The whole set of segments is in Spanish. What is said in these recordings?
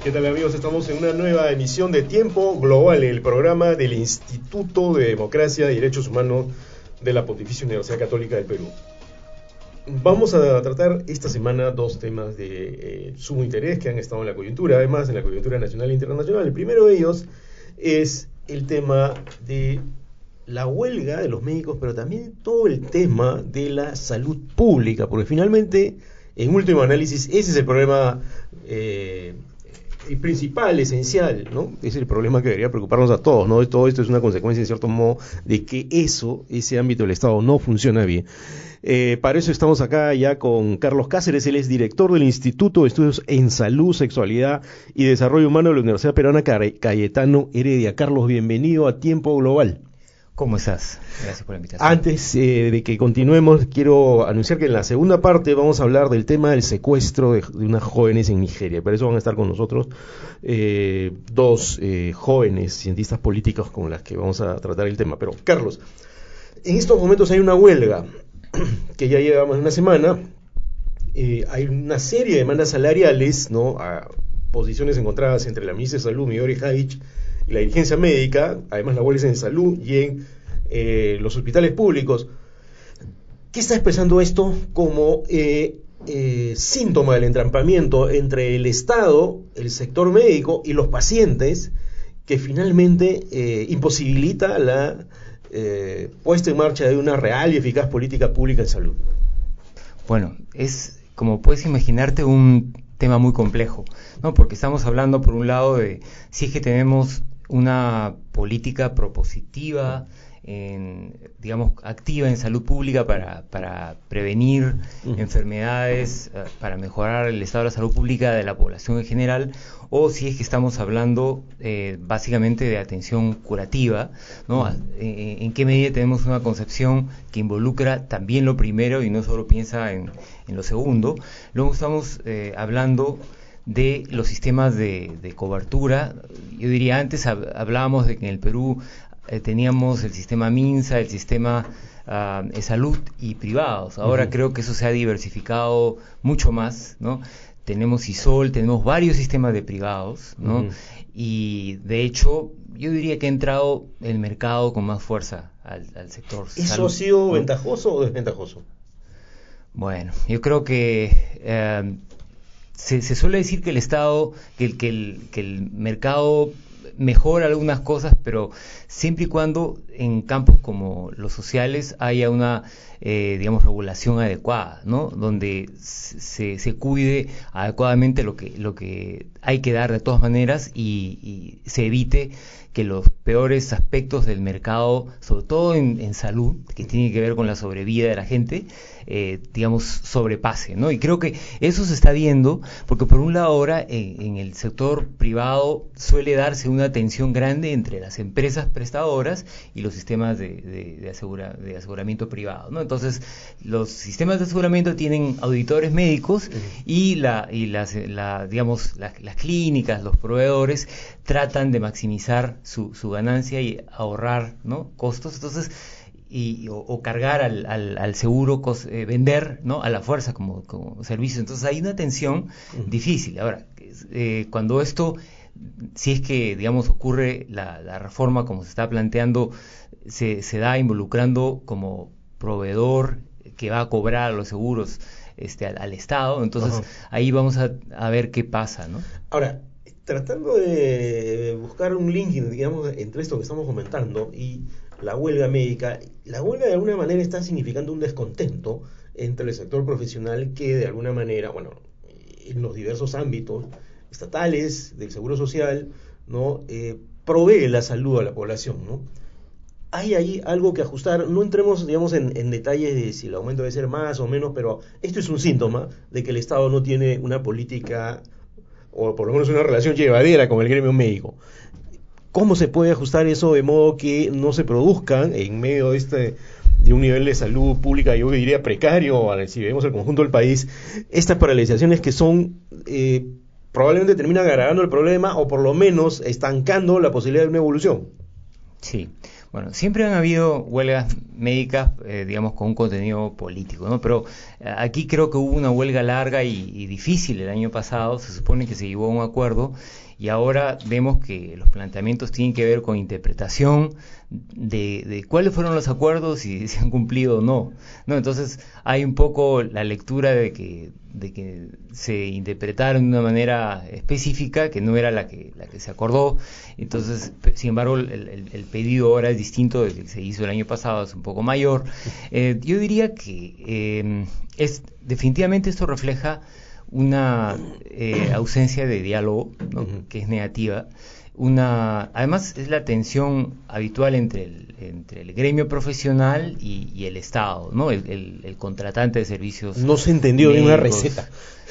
¿Qué tal, amigos? Estamos en una nueva emisión de Tiempo Global, el programa del Instituto de Democracia y Derechos Humanos de la Pontificia Universidad Católica del Perú. Vamos a tratar esta semana dos temas de sumo interés que han estado en la coyuntura, además en la coyuntura nacional e internacional. El primero de ellos es el tema de la huelga de los médicos, pero también todo el tema de la salud pública, porque finalmente, en último análisis, ese es el problema principal, esencial, ¿no? Es el problema que debería preocuparnos a todos, ¿no? Todo esto es una consecuencia, en cierto modo, de que ese ámbito del Estado no funciona bien. Para eso estamos acá ya con Carlos Cáceres. Él es director del Instituto de Estudios en Salud, Sexualidad y Desarrollo Humano de la Universidad Peruana Cayetano Heredia. Carlos, bienvenido a Tiempo Global. ¿Cómo estás? Gracias por la invitación. Antes de que continuemos, quiero anunciar que en la segunda parte vamos a hablar del tema del secuestro de unas jóvenes en Nigeria. Para eso van a estar con nosotros dos jóvenes cientistas políticos con las que vamos a tratar el tema. Pero, Carlos, en estos momentos hay una huelga que ya llevamos una semana. Hay una serie de demandas salariales, ¿no?, a posiciones encontradas entre la ministra de Salud, Midori Jaich, y la dirigencia médica. Además, la huelga es en salud y en los hospitales públicos. ¿Qué está expresando esto como síntoma del entrampamiento entre el Estado, el sector médico y los pacientes, que finalmente imposibilita la puesta en marcha de una real y eficaz política pública en salud? Bueno, es, como puedes imaginarte, un tema muy complejo, ¿no? Porque estamos hablando, por un lado, de si es que tenemos una política propositiva, digamos, activa en salud pública para prevenir enfermedades, para mejorar el estado de la salud pública de la población en general, o si es que estamos hablando básicamente de atención curativa, ¿no? ¿En qué medida tenemos una concepción que involucra también lo primero y no solo piensa en lo segundo? Luego estamos hablando de los sistemas de cobertura. Yo diría, antes hablábamos de que en el Perú teníamos el sistema MINSA, el sistema de salud y privados. Ahora creo que eso se ha diversificado mucho más, ¿no? Tenemos ISOL, tenemos varios sistemas de privados, ¿no? Y de hecho, yo diría que ha entrado el mercado con más fuerza al sector ¿Eso salud, ha sido ¿no? ventajoso o desventajoso? Bueno, yo creo que se suele decir que el Estado, que el mercado mejora algunas cosas, pero siempre y cuando en campos como los sociales haya una, digamos, regulación adecuada, ¿no? Donde se cuide adecuadamente lo que hay que dar de todas maneras y se evite que los peores aspectos del mercado, sobre todo en salud, que tiene que ver con la sobrevida de la gente, digamos, sobrepase, ¿no? Y creo que eso se está viendo, porque por un lado ahora en el sector privado suele darse una tensión grande entre las empresas prestadoras y los sistemas de aseguramiento privado, ¿no? Entonces, los sistemas de aseguramiento tienen auditores médicos y las clínicas, los proveedores tratan de maximizar su ganancia y ahorrar, ¿no?, costos. Entonces, o cargar al seguro, vender, ¿no?, a la fuerza como servicio. Entonces hay una tensión difícil. Ahora, cuando esto, si es que, digamos, ocurre la reforma como se está planteando, se da involucrando como proveedor que va a cobrar a los seguros al Estado. Entonces ahí vamos a ver qué pasa, ¿no? Ahora, tratando de buscar un link, digamos, entre esto que estamos comentando y la huelga médica, la huelga de alguna manera está significando un descontento entre el sector profesional que de alguna manera, bueno, en los diversos ámbitos estatales, del seguro social, ¿no?, provee la salud a la población, ¿no? Hay ahí algo que ajustar. No entremos, digamos, en detalles de si el aumento debe ser más o menos, pero esto es un síntoma de que el Estado no tiene una política, o por lo menos una relación llevadera con el gremio médico. ¿Cómo se puede ajustar eso de modo que no se produzcan en medio de un nivel de salud pública, yo diría precario, si vemos el conjunto del país, estas paralizaciones que son probablemente terminan agravando el problema o por lo menos estancando la posibilidad de una evolución? Sí. Bueno, siempre han habido huelgas médicas, digamos, con un contenido político, ¿no? Pero aquí creo que hubo una huelga larga y difícil el año pasado. Se supone que se llegó a un acuerdo y ahora vemos que los planteamientos tienen que ver con interpretación de cuáles fueron los acuerdos y si se han cumplido o no, ¿no? Entonces hay un poco la lectura de que se interpretaron de una manera específica que no era la que se acordó. Entonces, sin embargo, el pedido ahora es distinto del que se hizo el año pasado, es un poco mayor. Yo diría que definitivamente esto refleja una ausencia de diálogo, ¿no? Uh-huh. Que es negativa. Además es la tensión habitual entre el gremio profesional y el Estado, ¿no? El contratante de servicios. No se entendió bien una receta.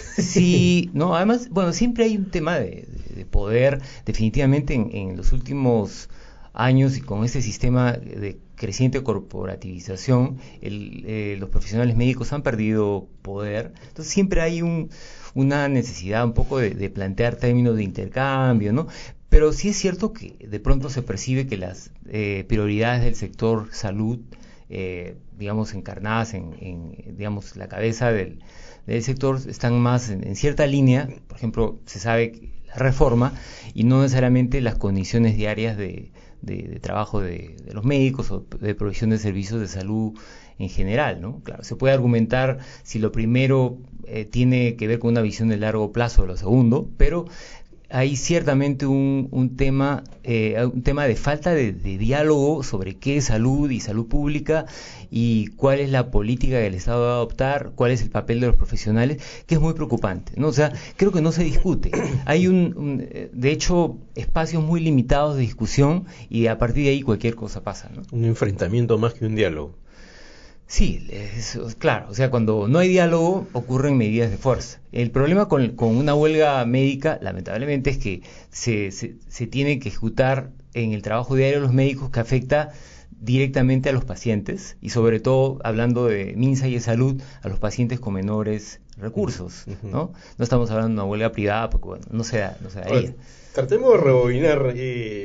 Sí, no, además, bueno, siempre hay un tema de poder, definitivamente en los últimos años y con este sistema de creciente corporativización, los profesionales médicos han perdido poder. Entonces siempre hay una necesidad un poco de plantear términos de intercambio, ¿no? Pero sí es cierto que de pronto se percibe que las prioridades del sector salud, digamos, encarnadas en digamos, la cabeza del sector, están más en cierta línea. Por ejemplo, se sabe que la reforma y no necesariamente las condiciones diarias de trabajo de los médicos o de provisión de servicios de salud en general, ¿no? Claro, se puede argumentar si lo primero tiene que ver con una visión de largo plazo o lo segundo, pero hay ciertamente un tema de falta de diálogo sobre qué es salud y salud pública y cuál es la política que el Estado va a adoptar, cuál es el papel de los profesionales, que es muy preocupante, ¿no? O sea, creo que no se discute. Hay de hecho, espacios muy limitados de discusión y a partir de ahí cualquier cosa pasa, ¿no? Un enfrentamiento más que un diálogo. Sí, claro, o sea, cuando no hay diálogo ocurren medidas de fuerza. El problema con una huelga médica, lamentablemente, es que se tiene que ejecutar en el trabajo diario de los médicos que afecta directamente a los pacientes y sobre todo, hablando de MINSA y de salud, a los pacientes con menores recursos, ¿no? No estamos hablando de una huelga privada porque, bueno, no se daría. Tratemos de rebobinar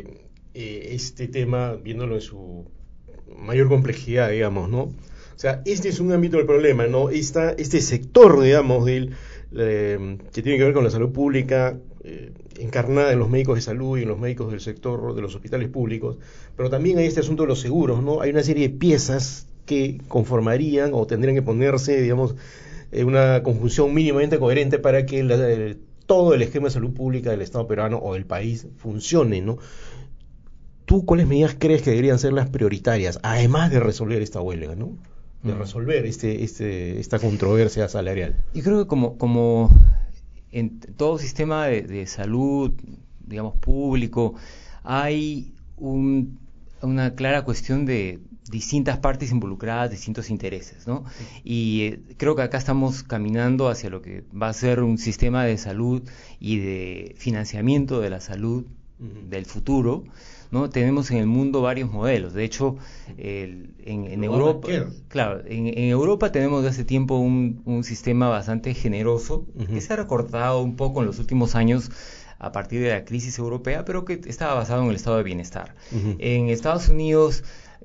este tema viéndolo en su mayor complejidad, digamos, ¿no? O sea, este es un ámbito del problema, ¿no? Este sector, digamos, que tiene que ver con la salud pública, encarnada en los médicos de salud y en los médicos del sector de los hospitales públicos, pero también hay este asunto de los seguros, ¿no? Hay una serie de piezas que conformarían o tendrían que ponerse, digamos, en una conjunción mínimamente coherente para que todo el esquema de salud pública del Estado peruano o del país funcione, ¿no? ¿Tú cuáles medidas crees que deberían ser las prioritarias, además de resolver esta huelga, ¿no? De resolver esta controversia salarial? Yo creo que como en todo sistema de salud, digamos, público, hay una clara cuestión de distintas partes involucradas, distintos intereses, ¿no? Y creo que acá estamos caminando hacia lo que va a ser un sistema de salud y de financiamiento de la salud del futuro, ¿no? Tenemos en el mundo varios modelos. De hecho, en Europa, claro, en Europa tenemos desde hace tiempo un sistema bastante generoso que se ha recortado un poco en los últimos años a partir de la crisis europea, pero que estaba basado en el estado de bienestar. En Estados Unidos,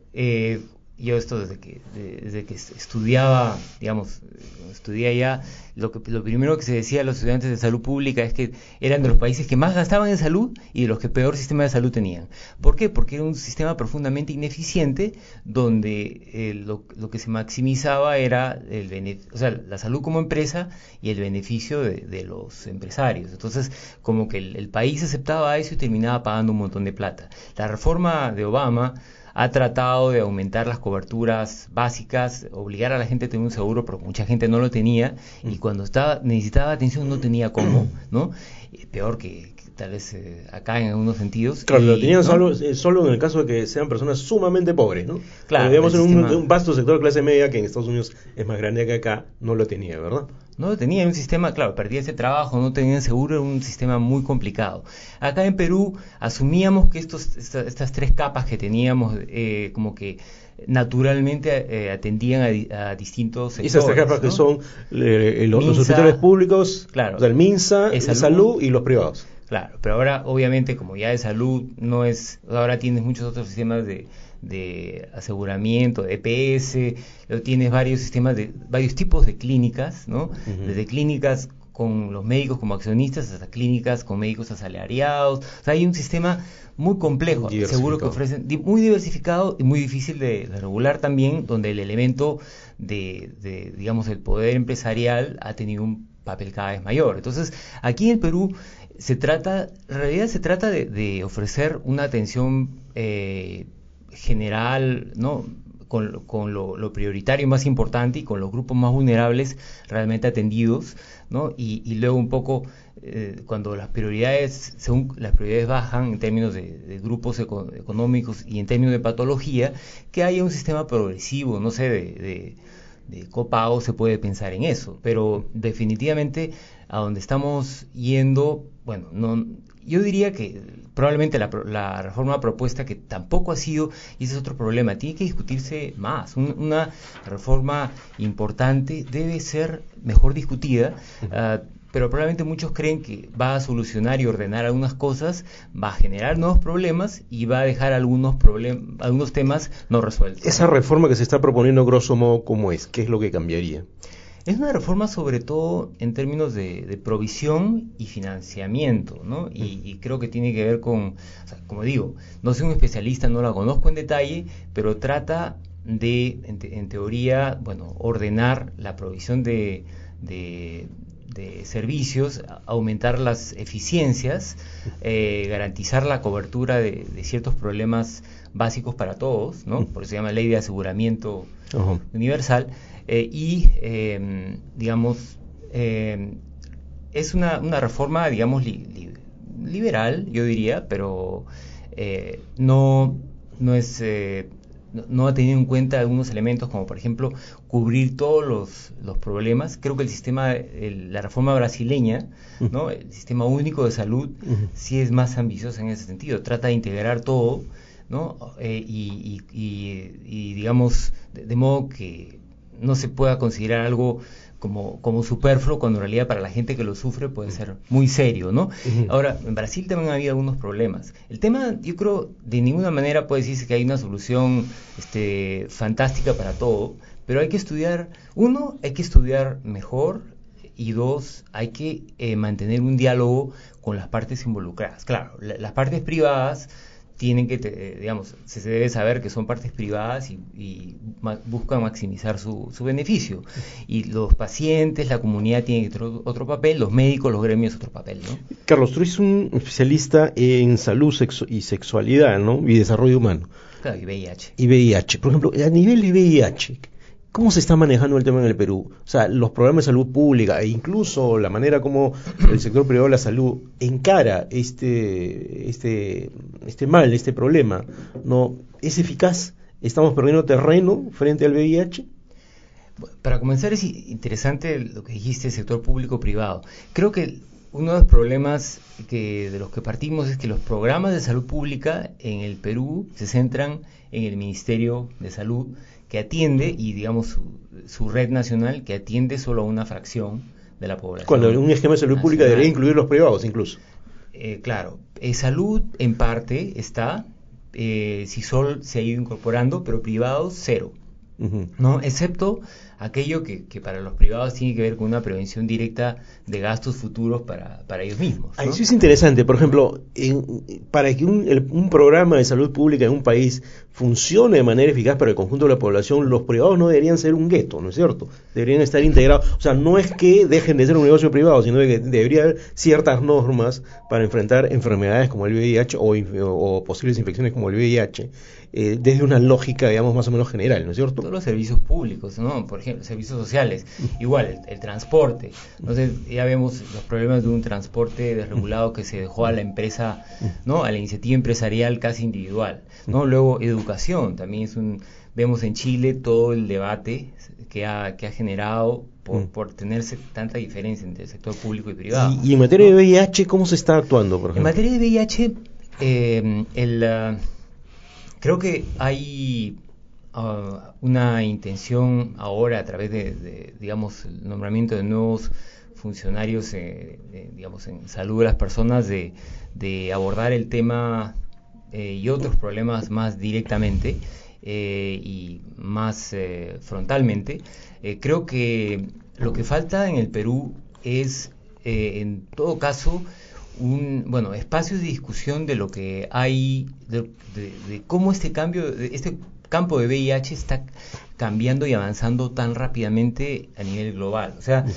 yo esto desde que estudiaba, digamos, estudié allá, lo primero que se decía a los estudiantes de salud pública es que eran de los países que más gastaban en salud y de los que peor sistema de salud tenían. ¿Por qué? Porque era un sistema profundamente ineficiente donde lo que se maximizaba era o sea, la salud como empresa y el beneficio de los empresarios. Entonces, como que el país aceptaba eso y terminaba pagando un montón de plata. La reforma de Obama ha tratado de aumentar las coberturas básicas, obligar a la gente a tener un seguro, pero mucha gente no lo tenía, y cuando necesitaba atención no tenía cómo, ¿no? Peor que tal vez acá en algunos sentidos. Claro, lo tenían, ¿no? solo en el caso de que sean personas sumamente pobres, ¿no? Claro. Digamos, en un vasto sector de clase media, que en Estados Unidos es más grande que acá, no lo tenía, ¿verdad? No lo tenía, un sistema, claro, perdía ese trabajo, no tenían seguro, era un sistema muy complicado. Acá en Perú asumíamos que estas tres capas que teníamos, como que naturalmente atendían a distintos sectores. Esas tres capas, ¿no? Que son los hospitales públicos, claro, o sea, el MINSA, el salud y los privados. Claro, pero ahora obviamente como ya de salud no es, ahora tienes muchos otros sistemas de aseguramiento, de EPS, tienes varios sistemas de varios tipos de clínicas, ¿no? Uh-huh. Desde clínicas con los médicos como accionistas hasta clínicas con médicos asalariados. O sea, hay un sistema muy complejo, seguro que ofrecen, muy diversificado y muy difícil de regular también, donde el elemento digamos, el poder empresarial ha tenido un papel cada vez mayor. Entonces, aquí en el Perú en realidad se trata de ofrecer una atención general, ¿no? Con lo prioritario más importante y con los grupos más vulnerables realmente atendidos, ¿no? Y luego un poco cuando según las prioridades bajan en términos de grupos económicos y en términos de patología, que haya un sistema progresivo, no sé, de copago, se puede pensar en eso, pero definitivamente a donde estamos yendo, bueno, no, yo diría que probablemente la reforma propuesta, que tampoco ha sido, y ese es otro problema, tiene que discutirse más. Una reforma importante debe ser mejor discutida, pero probablemente muchos creen que va a solucionar y ordenar algunas cosas, va a generar nuevos problemas y va a dejar algunos temas no resueltos. Esa reforma que se está proponiendo, grosso modo, ¿cómo es? ¿Qué es lo que cambiaría? Es una reforma sobre todo en términos de provisión y financiamiento, ¿no? Y creo que tiene que ver con, o sea, como digo, no soy un especialista, no la conozco en detalle, pero trata en teoría, bueno, ordenar la provisión de servicios, aumentar las eficiencias, garantizar la cobertura de ciertos problemas básicos para todos, ¿no? Por eso se llama Ley de Aseguramiento Universal. Digamos, es una reforma, digamos, liberal, yo diría, pero no es... no ha tenido en cuenta algunos elementos como por ejemplo cubrir todos los problemas. Creo que la reforma brasileña, ¿no? El sistema único de salud sí es más ambiciosa en ese sentido, trata de integrar todo, ¿no? Y digamos de modo que no se pueda considerar algo como superfluo, cuando en realidad para la gente que lo sufre puede ser muy serio, ¿no? Ahora, en Brasil también ha habido algunos problemas. El tema, yo creo, de ninguna manera puede decirse que hay una solución fantástica para todo, pero hay que estudiar, hay que estudiar mejor, y dos, hay que mantener un diálogo con las partes involucradas. Claro, las partes privadas tienen que, digamos, se debe saber que son partes privadas y buscan maximizar su beneficio. Y los pacientes, la comunidad tiene otro papel, los médicos, los gremios otro papel, ¿no? Carlos, tú eres un especialista en salud y sexualidad, ¿no? Y desarrollo humano. Claro, y VIH. Y VIH. Por ejemplo, a nivel de VIH, ¿cómo se está manejando el tema en el Perú? O sea, los programas de salud pública e incluso la manera como el sector privado de la salud encara este problema, ¿no? ¿Es eficaz? ¿Estamos perdiendo terreno frente al VIH? Para comenzar, es interesante lo que dijiste, sector público-privado. Creo que uno de los problemas de los que partimos es que los programas de salud pública en el Perú se centran en el Ministerio de Salud, que atiende, y digamos su red nacional, que atiende solo a una fracción de la población. Cuando un esquema de salud pública debería incluir los privados incluso. Claro, salud en parte está, CISOL se ha ido incorporando, pero privados cero, ¿no? Excepto aquello que para los privados tiene que ver con una prevención directa de gastos futuros para ellos mismos, ¿no? Eso es interesante. Por ejemplo, para que un programa de salud pública en un país funcione de manera eficaz para el conjunto de la población, los privados no deberían ser un gueto, ¿no es cierto? Deberían estar integrados. O sea, no es que dejen de ser un negocio privado, sino que debería haber ciertas normas para enfrentar enfermedades como el VIH o posibles infecciones como el VIH, desde una lógica, digamos, más o menos general, ¿no es cierto? Todos los servicios públicos, ¿no? Por ejemplo, servicios sociales, igual, el transporte. Entonces, ya vemos los problemas de un transporte desregulado que se dejó a la empresa, ¿no? A la iniciativa empresarial casi individual, ¿no? Luego, educación, también vemos en Chile todo el debate que ha generado por tenerse tanta diferencia entre el sector público y privado. Y en materia de VIH, ¿cómo se está actuando, por ejemplo? En materia de VIH, creo que hay una intención ahora, a través de digamos, el nombramiento de nuevos funcionarios, digamos, en salud de las personas de abordar el tema y otros problemas más directamente y más frontalmente. Creo que lo que falta en el Perú es, en todo caso, espacios de discusión de lo que hay, de cómo este campo de VIH está cambiando y avanzando tan rápidamente a nivel global. O sea,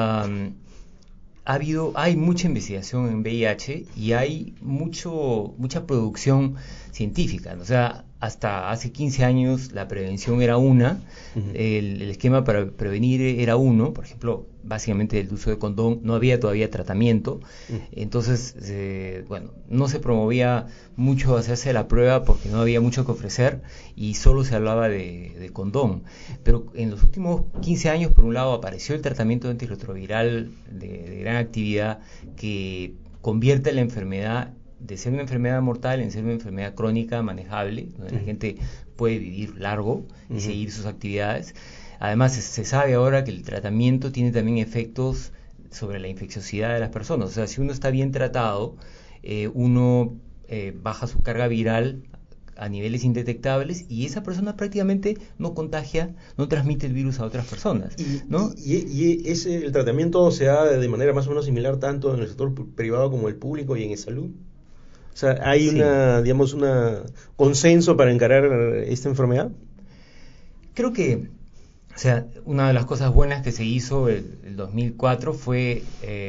hay mucha investigación en VIH y hay mucha producción científica, ¿no? O sea, hasta hace 15 años la prevención era el esquema para prevenir era uno, por ejemplo, básicamente el uso de condón, no había todavía tratamiento, entonces, no se promovía mucho hacerse la prueba porque no había mucho que ofrecer y solo se hablaba de condón. Pero en los últimos 15 años, por un lado, apareció el tratamiento antirretroviral de gran actividad que convierte la enfermedad de ser una enfermedad mortal en ser una enfermedad crónica manejable, donde la gente puede vivir largo y seguir sus actividades. Además, se sabe ahora que el tratamiento tiene también efectos sobre la infecciosidad de las personas. O sea, si uno está bien tratado, uno baja su carga viral a niveles indetectables y esa persona prácticamente no contagia, no transmite el virus a otras personas, ¿no? ¿Y el tratamiento se da de manera más o menos similar tanto en el sector privado como el público y en salud? O sea, ¿hay un consenso para encarar esta enfermedad? Creo que, o sea, una de las cosas buenas que se hizo el 2004 fue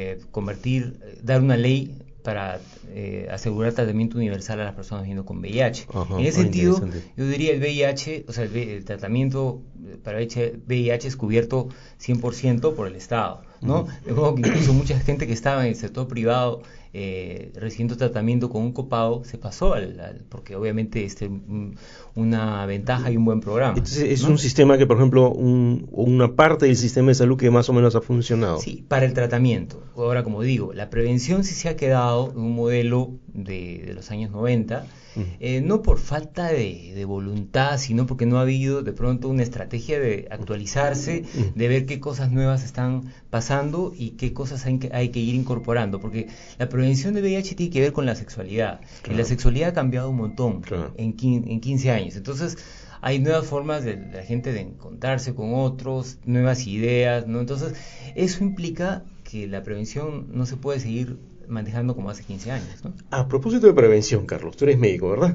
dar una ley para asegurar tratamiento universal a las personas viviendo con VIH. En ese sentido, yo diría el VIH, o sea, el tratamiento para VIH es cubierto 100% por el Estado, ¿no? De modo que incluso mucha gente que estaba en el sector privado recibiendo tratamiento con un copago se pasó porque obviamente una ventaja y un buen programa. Entonces es un sistema que, por ejemplo, una parte del sistema de salud que más o menos ha funcionado. Sí, para el tratamiento. Ahora, como digo, la prevención sí se ha quedado en un modelo de los años 90, no por falta de voluntad, sino porque no ha habido de pronto una estrategia de actualizarse, de ver qué cosas nuevas están pasando y qué cosas hay que ir incorporando, porque la prevención de VIH tiene que ver con la sexualidad, y la sexualidad ha cambiado un montón en 15 años. Entonces, hay nuevas formas de la gente de encontrarse con otros, nuevas ideas, ¿no? Entonces, eso implica que la prevención no se puede seguir manejando como hace 15 años, ¿no? A propósito de prevención, Carlos, tú eres médico, ¿verdad?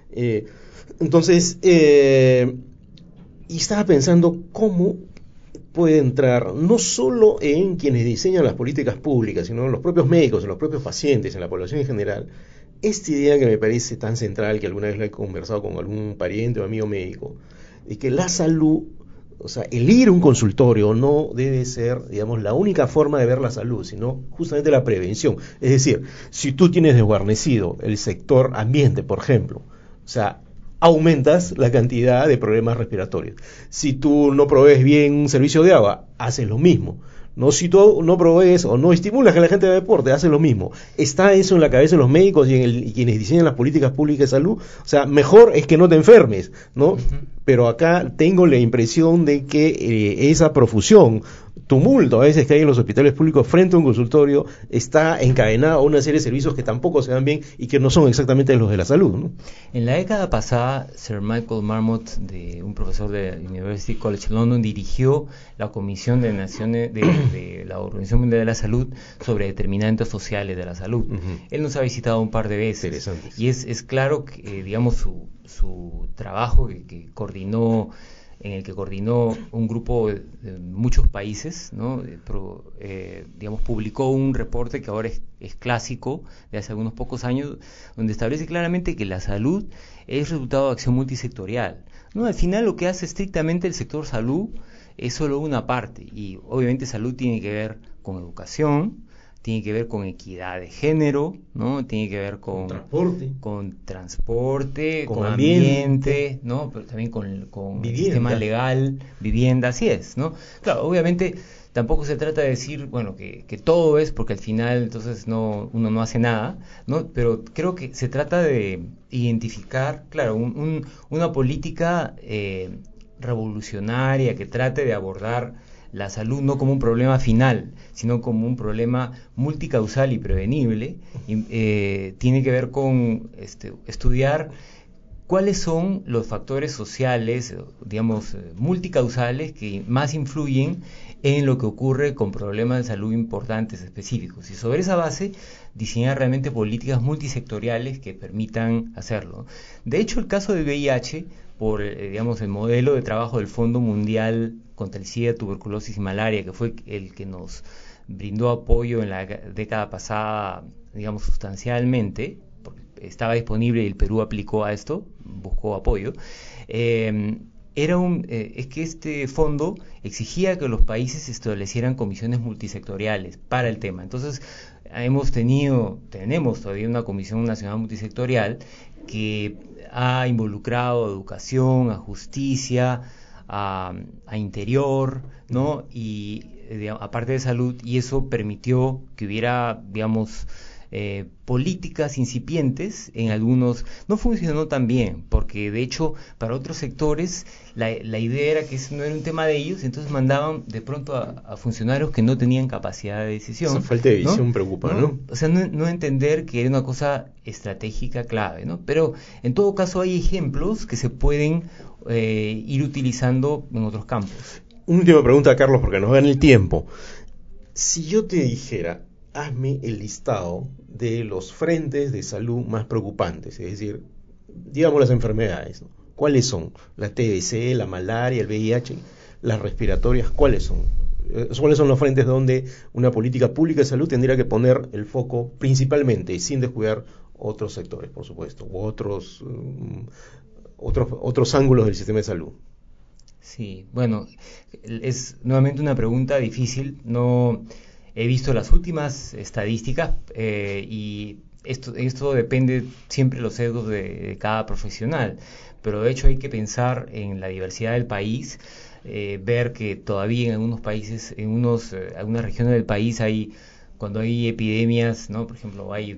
Entonces, y estaba pensando cómo puede entrar no solo en quienes diseñan las políticas públicas, sino en los propios médicos, en los propios pacientes, en la población en general, esta idea que me parece tan central, que alguna vez la he conversado con algún pariente o amigo médico, de que la salud, o sea, el ir a un consultorio no debe ser, digamos, la única forma de ver la salud, sino justamente la prevención. Es decir, si tú tienes desguarnecido el sector ambiente, por ejemplo, o sea, aumentas la cantidad de problemas respiratorios. Si tú no provees bien un servicio de agua, haces lo mismo. No, si tú no provees o no estimulas que la gente haga deporte, hace lo mismo. Está eso en la cabeza de los médicos y quienes diseñan las políticas públicas de salud. O sea, mejor es que no te enfermes, ¿no? Pero acá tengo la impresión de que esa profusión, tumulto a veces que hay en los hospitales públicos frente a un consultorio, está encadenada a una serie de servicios que tampoco se dan bien y que no son exactamente los de la salud, ¿no? En la década pasada, Sir Michael Marmot, un profesor de University College London, dirigió la Comisión de Naciones de la Organización Mundial de la Salud sobre determinantes sociales de la salud. Él nos ha visitado un par de veces y es claro que, digamos, su trabajo que coordinó, en el que coordinó un grupo de muchos países, ¿no? Digamos, publicó un reporte que ahora es clásico, de hace algunos pocos años, donde establece claramente que la salud es resultado de acción multisectorial, ¿no? Al final lo que hace estrictamente el sector salud es solo una parte, y obviamente salud tiene que ver con educación, tiene que ver con equidad de género, ¿no? Tiene que ver con transporte, con ambiente, ¿no? Pero también con el sistema legal, vivienda, así es, ¿no? Claro, obviamente tampoco se trata de decir, bueno, que todo es, porque al final entonces uno no hace nada, ¿no? Pero creo que se trata de identificar, claro, una política revolucionaria que trate de abordar la salud no como un problema final, sino como un problema multicausal y prevenible, tiene que ver con estudiar cuáles son los factores sociales, digamos, multicausales que más influyen en lo que ocurre con problemas de salud importantes específicos. Y sobre esa base, diseñar realmente políticas multisectoriales que permitan hacerlo. De hecho, el caso del VIH, por digamos, el modelo de trabajo del Fondo Mundial contra el SIDA, tuberculosis y malaria, que fue el que nos brindó apoyo en la década pasada, digamos, sustancialmente, porque estaba disponible y el Perú aplicó a esto, buscó apoyo, es que este fondo exigía que los países establecieran comisiones multisectoriales para el tema. Entonces, tenemos todavía una comisión nacional multisectorial que ha involucrado a educación, a justicia, a interior, ¿no? Y aparte de salud, y eso permitió que hubiera, digamos, políticas incipientes. En algunos no funcionó tan bien, porque de hecho para otros sectores la idea era que ese no era un tema de ellos, entonces mandaban de pronto a funcionarios que no tenían capacidad de decisión. Esa falta de visión, ¿no? preocupa, ¿no? O sea, no entender que era una cosa estratégica clave, ¿no? Pero en todo caso hay ejemplos que se pueden ir utilizando en otros campos. Una última pregunta, Carlos, porque nos gana el tiempo. Si yo te dijera, hazme el listado de los frentes de salud más preocupantes, es decir, digamos las enfermedades, ¿no? ¿Cuáles son? La TBC, la malaria, el VIH, las respiratorias, ¿cuáles son? ¿Cuáles son los frentes donde una política pública de salud tendría que poner el foco principalmente y sin descuidar otros sectores, por supuesto, u otros ángulos del sistema de salud? Sí, bueno, es nuevamente una pregunta difícil. No he visto las últimas estadísticas y esto depende siempre de los sesgos de cada profesional, pero de hecho hay que pensar en la diversidad del país, ver que todavía en algunos países, algunas regiones del país cuando hay epidemias, ¿no? Por ejemplo, hay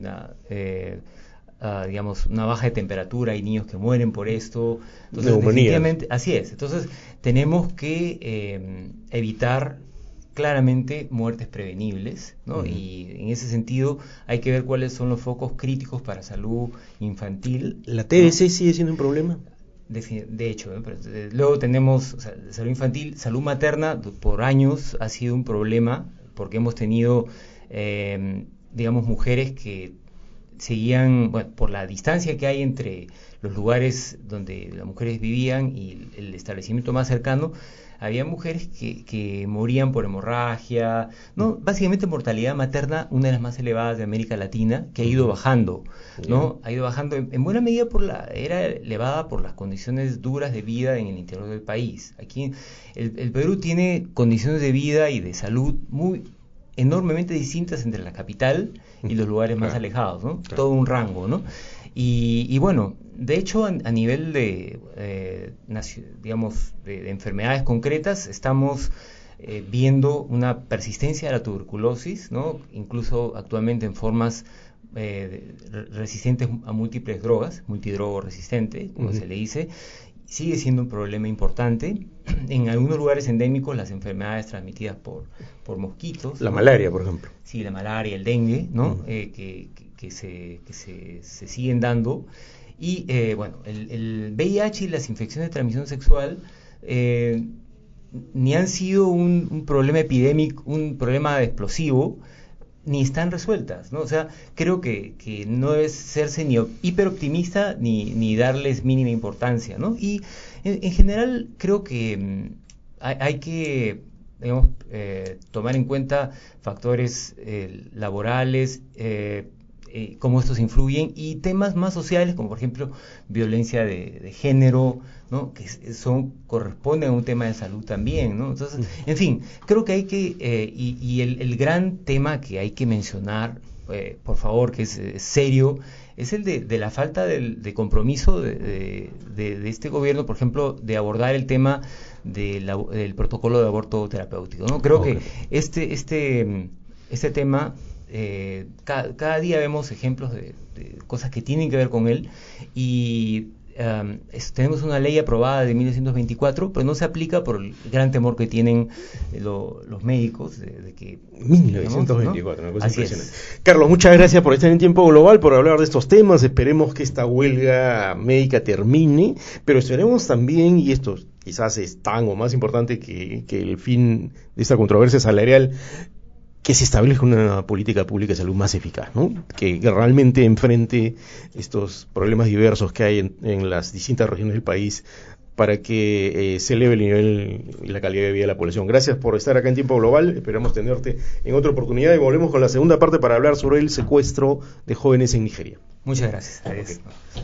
digamos, una baja de temperatura, hay niños que mueren por esto. Entonces, definitivamente, así es. Entonces, tenemos que evitar claramente muertes prevenibles, ¿no? Y en ese sentido hay que ver cuáles son los focos críticos para salud infantil. ¿La TBC sigue siendo un problema? De hecho, pero luego tenemos, o sea, salud infantil, salud materna, por años ha sido un problema, porque hemos tenido, digamos, mujeres que seguían, bueno, por la distancia que hay entre los lugares donde las mujeres vivían y el establecimiento más cercano, había mujeres que morían por hemorragia, ¿no? Básicamente mortalidad materna, una de las más elevadas de América Latina, que ha ido bajando, ¿no? Ha ido bajando en buena medida era elevada por las condiciones duras de vida en el interior del país. Aquí el Perú tiene condiciones de vida y de salud enormemente distintas entre la capital y los lugares más alejados, ¿no? Todo un rango, ¿no? Y bueno, de hecho, a nivel digamos, de enfermedades concretas, estamos viendo una persistencia de la tuberculosis, ¿no? Incluso actualmente en formas resistentes a múltiples drogas, multidrogo resistente, como se le dice, sigue siendo un problema importante. En algunos lugares endémicos, las enfermedades transmitidas por mosquitos. La malaria, por ejemplo. Sí, la malaria, el dengue, ¿no? Que se siguen dando. Y bueno, el VIH y las infecciones de transmisión sexual ni han sido un problema epidémico, un problema explosivo, ni están resueltas, ¿no? O sea, creo que no debe serse ni hiperoptimista ni darles mínima importancia, ¿no? Y en general creo que hay que, digamos, tomar en cuenta factores laborales, cómo estos influyen, y temas más sociales como por ejemplo violencia de género, ¿no? Que corresponden a un tema de salud también, ¿no? Entonces, en fin, creo que hay que y el gran tema que hay que mencionar, por favor, que es serio, es el de la falta de compromiso de este gobierno, por ejemplo, de abordar el tema del protocolo de aborto terapéutico, ¿no? Creo que este tema, cada día vemos ejemplos de cosas que tienen que ver con él, y tenemos una ley aprobada de 1924, pero no se aplica por el gran temor que tienen los médicos de que... 1924, ¿no? Una cosa Así impresionante. Carlos, muchas gracias por estar en Tiempo Global, por hablar de estos temas. Esperemos que esta huelga médica termine, pero esperemos también, y esto quizás es tan o más importante que el fin de esta controversia salarial, que se establezca una política pública de salud más eficaz, ¿no? Que realmente enfrente estos problemas diversos que hay en las distintas regiones del país para que se eleve el nivel y la calidad de vida de la población. Gracias por estar acá en Tiempo Global, esperamos tenerte en otra oportunidad y volvemos con la segunda parte para hablar sobre el secuestro de jóvenes en Nigeria. Muchas gracias. Adiós. Okay.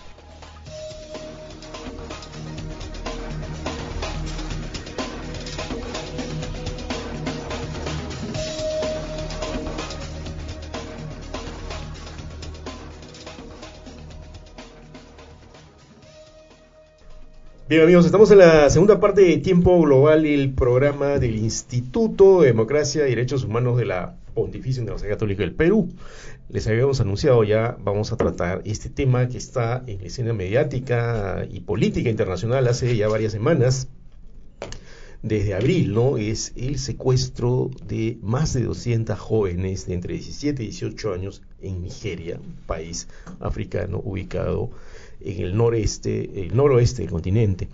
Bien amigos, estamos en la segunda parte de Tiempo Global, el programa del Instituto de Democracia y Derechos Humanos de la Pontificia Universidad Católica del Perú. Les habíamos anunciado ya, vamos a tratar este tema que está en la escena mediática y política internacional hace ya varias semanas, desde abril, ¿no? Es el secuestro de más de 200 jóvenes de entre 17 y 18 años en Nigeria, un país africano ubicado en el noroeste del continente.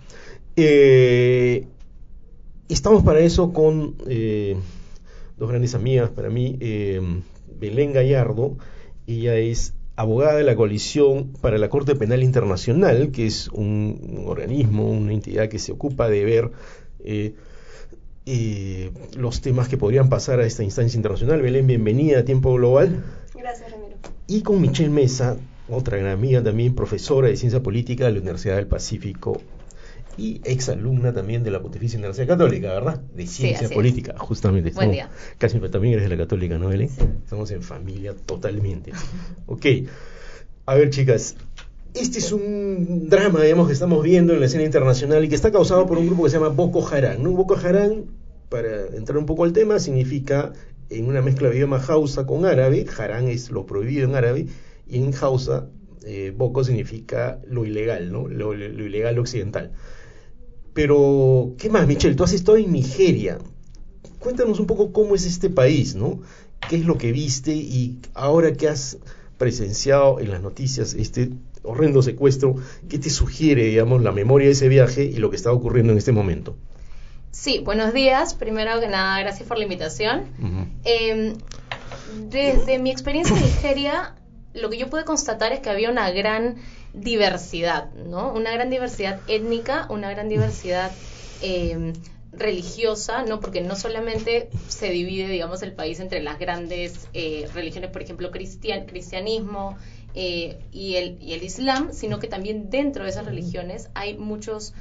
Estamos para eso con dos grandes amigas para mí, Belén Gallardo. Ella es abogada de la Coalición para la Corte Penal Internacional, que es un organismo, una entidad que se ocupa de ver los temas que podrían pasar a esta instancia internacional. Belén, bienvenida a Tiempo Global. Gracias, Ramiro. Y con Michelle Mesa, otra gran amiga también, profesora de Ciencia Política de la Universidad del Pacífico y exalumna también de la Pontificia Universidad Católica, ¿verdad? De Ciencia Política, justamente. Buen día. Casi también eres de la Católica, ¿no, Belén? Sí. Estamos en familia totalmente. Ok, a ver chicas, este es un drama, digamos, que estamos viendo en la escena internacional y que está causado por un grupo que se llama Boko Haram, ¿no? Boko Haram, para entrar un poco al tema, significa en una mezcla de idioma hausa con árabe. Haram es lo prohibido en árabe, y en hausa Boko significa lo ilegal, ¿no? Lo ilegal occidental. Pero, ¿qué más, Michelle? Tú has estado en Nigeria. Cuéntanos un poco cómo es este país, ¿no? ¿Qué es lo que viste? Y ahora que has presenciado en las noticias este horrendo secuestro, ¿qué te sugiere, digamos, la memoria de ese viaje y lo que está ocurriendo en este momento? Sí, buenos días. Primero que nada, gracias por la invitación. Uh-huh. Desde mi experiencia en Nigeria, lo que yo pude constatar es que había una gran diversidad, ¿no? Una gran diversidad étnica, una gran diversidad religiosa, ¿no? Porque no solamente se divide, digamos, el país entre las grandes religiones, por ejemplo, cristianismo y el islam, sino que también dentro de esas religiones hay muchos...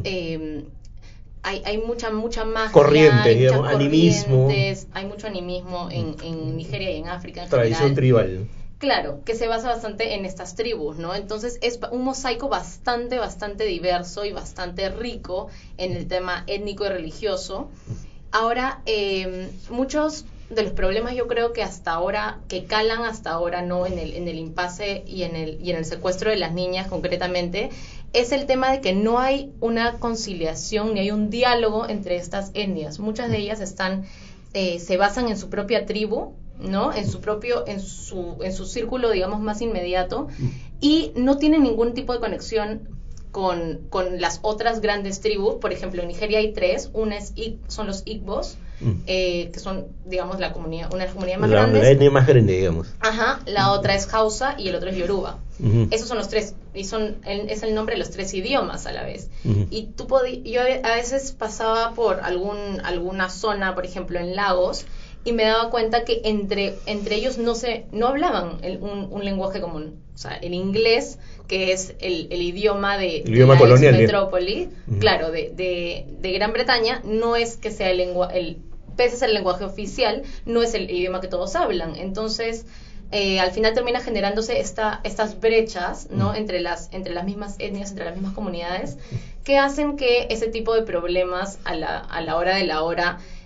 Hay mucha magia, corriente, hay digamos, animismo. Hay mucho animismo en Nigeria y en África en tradición general. Tribal. Claro, que se basa bastante en estas tribus, ¿no? Entonces es un mosaico bastante diverso y bastante rico en el tema étnico y religioso. Ahora, muchos de los problemas yo creo que calan hasta ahora, ¿no? En el impasse y en el secuestro de las niñas concretamente, es el tema de que no hay una conciliación ni hay un diálogo entre estas etnias. Muchas de ellas se basan en su propia tribu, ¿no? En su círculo, digamos, más inmediato, y no tienen ningún tipo de conexión con las otras grandes tribus. Por ejemplo, en Nigeria hay tres. Una son los Igbos, que son, digamos, una de las comunidades más grandes. La etnia más grande, digamos. Ajá, la otra es Hausa y el otro es Yoruba. Uh-huh. Esos son los tres, y es el nombre de los tres idiomas a la vez. Uh-huh. Y yo a veces pasaba por alguna zona, por ejemplo en Lagos, y me daba cuenta que entre ellos no hablaban un lenguaje común. O sea, el inglés, que es el idioma de la colonial, metrópoli, uh-huh. Claro, de Gran Bretaña, no es que sea pese a ser el lenguaje oficial, no es el idioma que todos hablan. Entonces, al final termina generándose estas brechas, ¿no? Entre las mismas etnias, entre las mismas comunidades, que hacen que ese tipo de problemas a la hora de la hora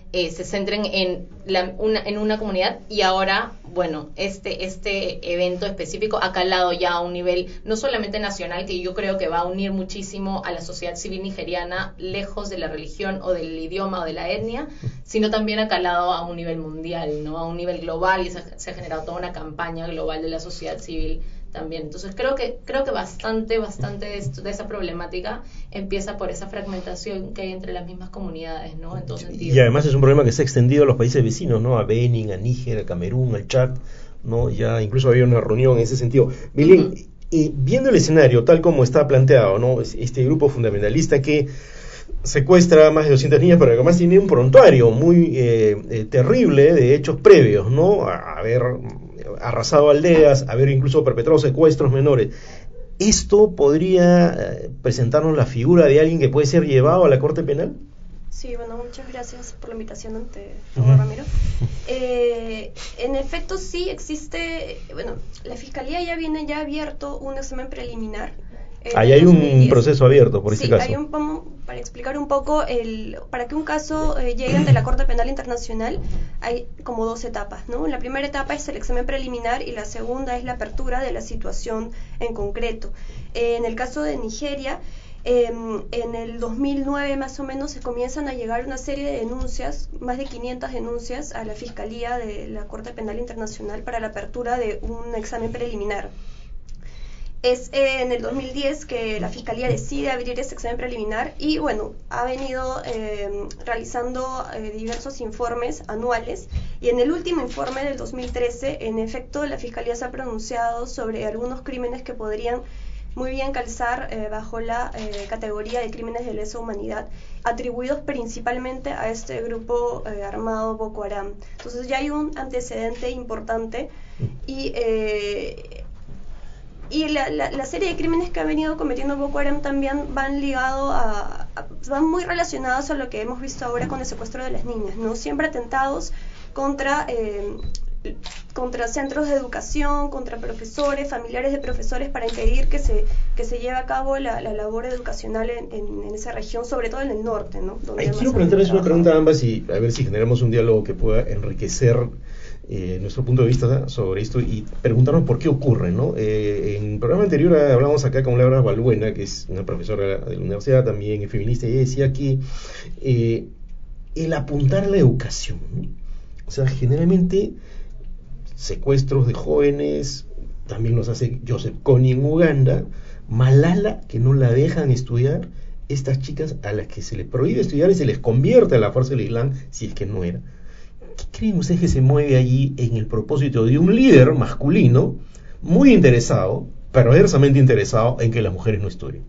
se centren en una comunidad, y ahora, bueno, este evento específico ha calado ya a un nivel no solamente nacional, que yo creo que va a unir muchísimo a la sociedad civil nigeriana, lejos de la religión o del idioma o de la etnia, sino también ha calado a un nivel mundial, ¿no? A un nivel global, y se ha generado toda una campaña global de la sociedad civil también. Entonces creo que bastante de esa problemática empieza por esa fragmentación que hay entre las mismas comunidades, ¿no? En todo sentido. Y además es un problema que se ha extendido a los países vecinos, ¿no? A Benin, a Níger, a Camerún, al Chad, ¿no? Ya incluso había una reunión en ese sentido. Belén, viendo el escenario tal como está planteado, ¿no? Este grupo fundamentalista que secuestra a más de 200 niñas, pero además tiene un prontuario muy terrible de hechos previos, ¿no? A haber arrasado aldeas, haber incluso perpetrado secuestros menores. ¿Esto podría presentarnos la figura de alguien que puede ser llevado a la Corte Penal? Sí, bueno, muchas gracias por la invitación ante todo, Ramiro. En efecto, sí existe, bueno, la Fiscalía ya ha abierto un examen preliminar. Ahí hay un proceso abierto por este caso. Sí, para explicar un poco, para que un caso llegue ante la Corte Penal Internacional hay como dos etapas, ¿no? La primera etapa es el examen preliminar y la segunda es la apertura de la situación en concreto. En el caso de Nigeria, en el 2009 más o menos se comienzan a llegar una serie de denuncias, más de 500 denuncias a la Fiscalía de la Corte Penal Internacional para la apertura de un examen preliminar. Es en el 2010 que la Fiscalía decide abrir este examen preliminar y, bueno, ha venido realizando diversos informes anuales, y en el último informe del 2013, en efecto, la Fiscalía se ha pronunciado sobre algunos crímenes que podrían muy bien calzar bajo la categoría de crímenes de lesa humanidad, atribuidos principalmente a este grupo armado Boko Haram. Entonces ya hay un antecedente importante, y la serie de crímenes que ha venido cometiendo Boko Haram también van van muy relacionados a lo que hemos visto ahora con el secuestro de las niñas, ¿no? Siempre atentados contra centros de educación, contra profesores, familiares de profesores, para impedir que se lleve a cabo la labor educacional en esa región, sobre todo en el norte, ¿no? Quiero plantearles una pregunta a ambas y a ver si generamos un diálogo que pueda enriquecer nuestro punto de vista sobre esto y preguntarnos por qué ocurre, ¿no? En el programa anterior hablamos acá con Laura Balbuena, que es una profesora de la universidad, también es feminista, y ella decía que el apuntar a la educación, ¿no? O sea, generalmente secuestros de jóvenes, también los hace Joseph Kony en Uganda, Malala, que no la dejan estudiar, estas chicas a las que se les prohíbe estudiar y se les convierte a la fuerza del Islam si es que no era. ¿Qué creen ustedes que se mueve allí en el propósito de un líder masculino muy interesado, perversamente interesado en que las mujeres no estudien?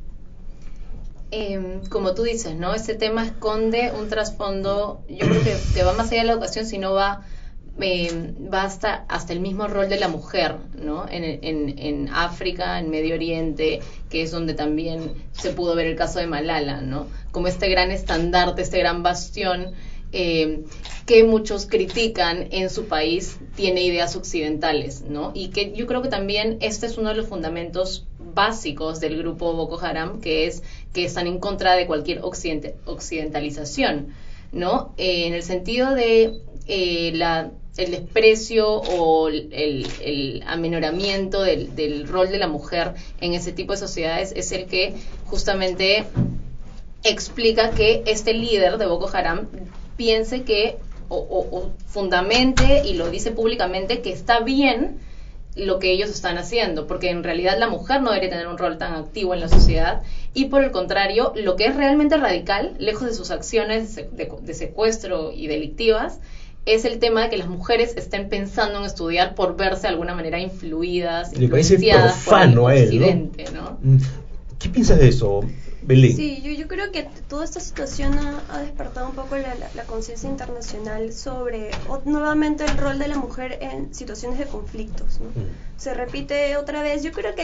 Como tú dices, ¿no? Este tema esconde un trasfondo, yo creo que va más allá de la educación, sino va hasta el mismo rol de la mujer, ¿no? En África, en Medio Oriente, que es donde también se pudo ver el caso de Malala, ¿no? Como este gran estandarte, este gran bastión que muchos critican en su país, tiene ideas occidentales, ¿no? Y que yo creo que también este es uno de los fundamentos básicos del grupo Boko Haram, que es que están en contra de cualquier occidentalización, ¿no? En el sentido de el desprecio o el aminoramiento del rol de la mujer en ese tipo de sociedades, es el que justamente explica que este líder de Boko Haram piense que o fundamente, y lo dice públicamente, que está bien lo que ellos están haciendo, porque en realidad la mujer no debería tener un rol tan activo en la sociedad, y por el contrario, lo que es realmente radical, lejos de sus acciones de secuestro y delictivas, es el tema de que las mujeres estén pensando en estudiar por verse de alguna manera influidas, influenciadas por el occidente, ¿no? ¿Qué piensas de eso, Belén? Sí, yo creo que toda esta situación ha despertado un poco la conciencia internacional sobre nuevamente el rol de la mujer en situaciones de conflictos, ¿no? Se repite otra vez. Yo creo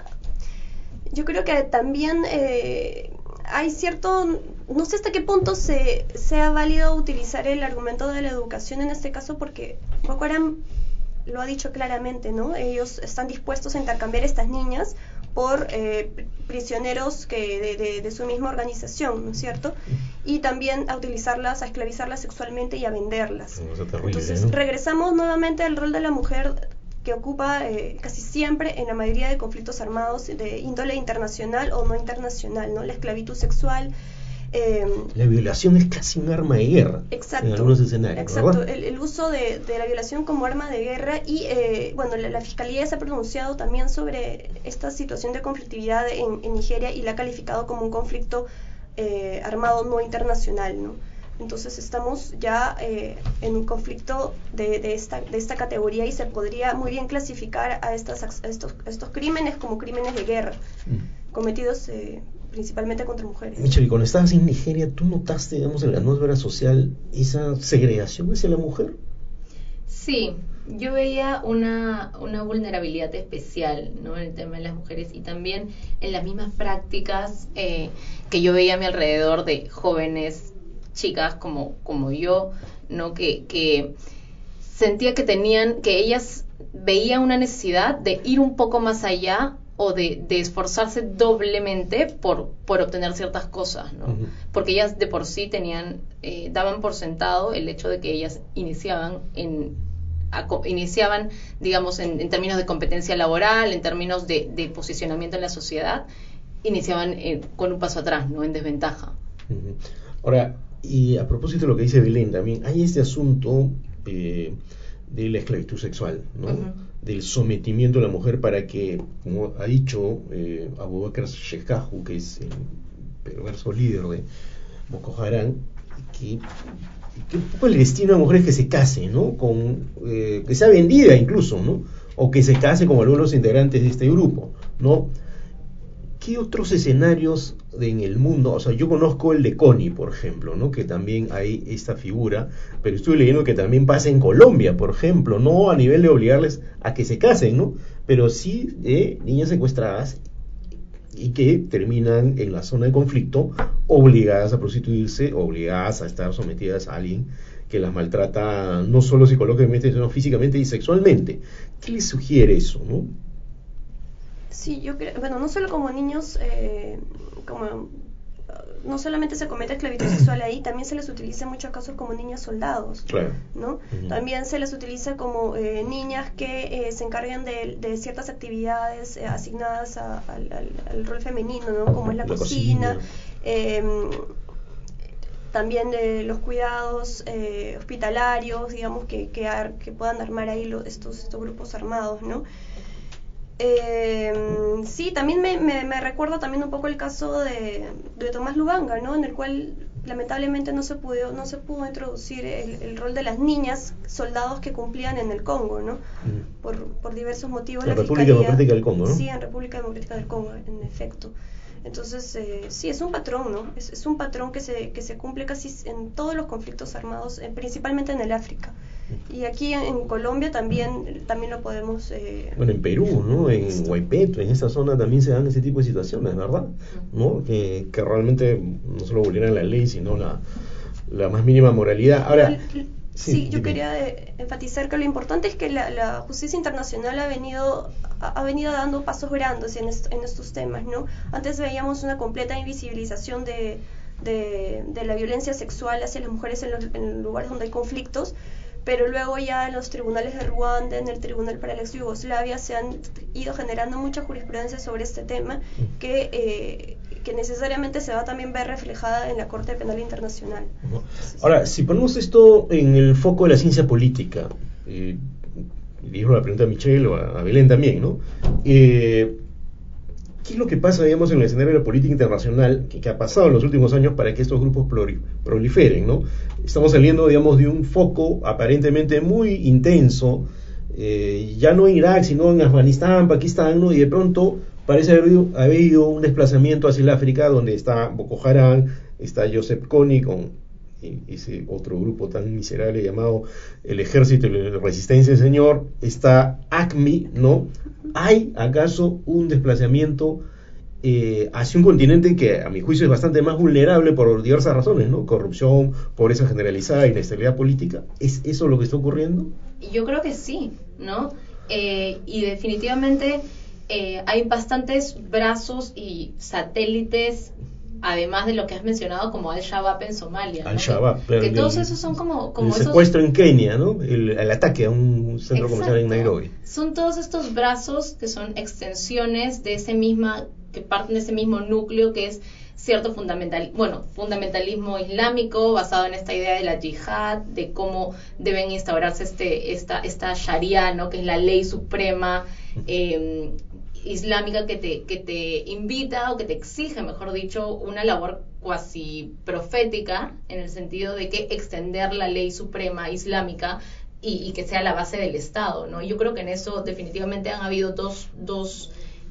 que también hay cierto, no sé hasta qué punto sea válido utilizar el argumento de la educación en este caso, porque Boko Haram lo ha dicho claramente, ¿no? Ellos están dispuestos a intercambiar estas niñas por prisioneros de su misma organización, ¿no es cierto? Y también a utilizarlas, a esclavizarlas sexualmente y a venderlas. Entonces, regresamos nuevamente al rol de la mujer que ocupa casi siempre en la mayoría de conflictos armados de índole internacional o no internacional, ¿no? La esclavitud sexual. La violación es casi un arma de guerra. Exacto, en algunos escenarios. Exacto, el uso de la violación como arma de guerra y bueno, la Fiscalía se ha pronunciado también sobre esta situación de conflictividad en Nigeria y la ha calificado como un conflicto armado no internacional, ¿no? Entonces estamos ya en un conflicto de esta categoría y se podría muy bien clasificar a estos crímenes como crímenes de guerra cometidos principalmente contra mujeres. Michelle, cuando estabas en Nigeria, ¿tú notaste, digamos, en la atmósfera social esa segregación hacia la mujer? Sí, yo veía una vulnerabilidad especial, ¿no?, en el tema de las mujeres y también en las mismas prácticas que yo veía a mi alrededor de jóvenes chicas como yo, ¿no?, que sentía que ellas veían una necesidad de ir un poco más allá o de esforzarse doblemente por obtener ciertas cosas, ¿no? Porque ellas de por sí daban por sentado el hecho de que ellas iniciaban, digamos, en términos de competencia laboral, en términos de posicionamiento en la sociedad, iniciaban con un paso atrás, ¿no?, en desventaja. Ahora, y a propósito de lo que dice Belén también, hay este asunto de la esclavitud sexual, ¿no? Del sometimiento de la mujer para que, como ha dicho Abubakar Shekau, que es el perverso líder de Boko Haram, que un poco el destino de la mujer es que se case, ¿no? Que sea vendida incluso, ¿no? O que se case como algunos integrantes de este grupo, ¿no? ¿Qué otros escenarios en el mundo? O sea, yo conozco el de Connie, por ejemplo, ¿no?, que también hay esta figura, pero estoy leyendo que también pasa en Colombia, por ejemplo, no a nivel de obligarles a que se casen, ¿no?, pero sí de niñas secuestradas y que terminan en la zona de conflicto obligadas a prostituirse, obligadas a estar sometidas a alguien que las maltrata no solo psicológicamente, sino físicamente y sexualmente. ¿Qué les sugiere eso, no? Sí, yo creo, bueno, no solo como niños, no solamente se comete esclavitud sexual ahí, también se les utiliza en muchos casos como niños soldados, claro, ¿no? También se les utiliza como niñas que se encargan de ciertas actividades asignadas al rol femenino, ¿no?, como es la cocina. También de los cuidados hospitalarios, digamos, que puedan armar ahí estos grupos armados, ¿no? Sí, también me recuerda también un poco el caso de Tomás Lubanga, ¿no?, en el cual lamentablemente no se pudo introducir el rol de las niñas soldados que cumplían en el Congo, ¿no? Por diversos motivos. La República Democrática del Congo, ¿no? Sí, en República Democrática del Congo, en efecto. Entonces, sí, es un patrón, ¿no? Es un patrón que se cumple casi en todos los conflictos armados, principalmente en el África. Y aquí en Colombia también lo podemos... Bueno, en Perú, ¿no?, en Guaypeto, en esa zona también se dan ese tipo de situaciones, ¿verdad? ¿No? Que realmente no solo vulneran la ley, sino la más mínima moralidad. Ahora... Sí, yo quería enfatizar que lo importante es que la justicia internacional ha venido dando pasos grandes en estos temas, ¿no? Antes veíamos una completa invisibilización de la violencia sexual hacia las mujeres en lugares donde hay conflictos, pero luego ya en los tribunales de Ruanda, en el Tribunal para la Ex Yugoslavia, se han ido generando mucha jurisprudencia sobre este tema que necesariamente se va a también ver reflejada en la Corte Penal Internacional. Ahora, si ponemos esto en el foco de la ciencia política, dijo la pregunta a Michelle o a Belén también, ¿no? ¿Qué es lo que pasa, digamos, en el escenario de la política internacional que ha pasado en los últimos años para que estos grupos proliferen, ¿no? Estamos saliendo, digamos, de un foco aparentemente muy intenso, ya no en Irak, sino en Afganistán, Pakistán, ¿no? Y de pronto parece haber habido un desplazamiento hacia el África, donde está Boko Haram, está Joseph Kony con ese otro grupo tan miserable llamado el Ejército de la Resistencia del Señor, está ACMI, ¿no? ¿Hay acaso un desplazamiento hacia un continente que a mi juicio es bastante más vulnerable por diversas razones, ¿no? Corrupción, pobreza generalizada, inestabilidad política? ¿Es eso lo que está ocurriendo? Yo creo que sí, ¿no? Y definitivamente hay bastantes brazos y satélites, además de lo que has mencionado como Al-Shabaab en Somalia, ¿no? Al-Shabaab, claro, que todos esos son como el esos... secuestro en Kenia, ¿no? El ataque a un centro comercial en Nairobi. Son todos estos brazos que son extensiones de que parten de ese mismo núcleo que es cierto fundamentalismo islámico basado en esta idea de la yihad, de cómo deben instaurarse esta sharia, ¿no? Que es la ley suprema islámica que te invita o que te exige, mejor dicho, una labor cuasi profética, en el sentido de que extender la ley suprema islámica y que sea la base del Estado, ¿no? Yo creo que en eso definitivamente han habido dos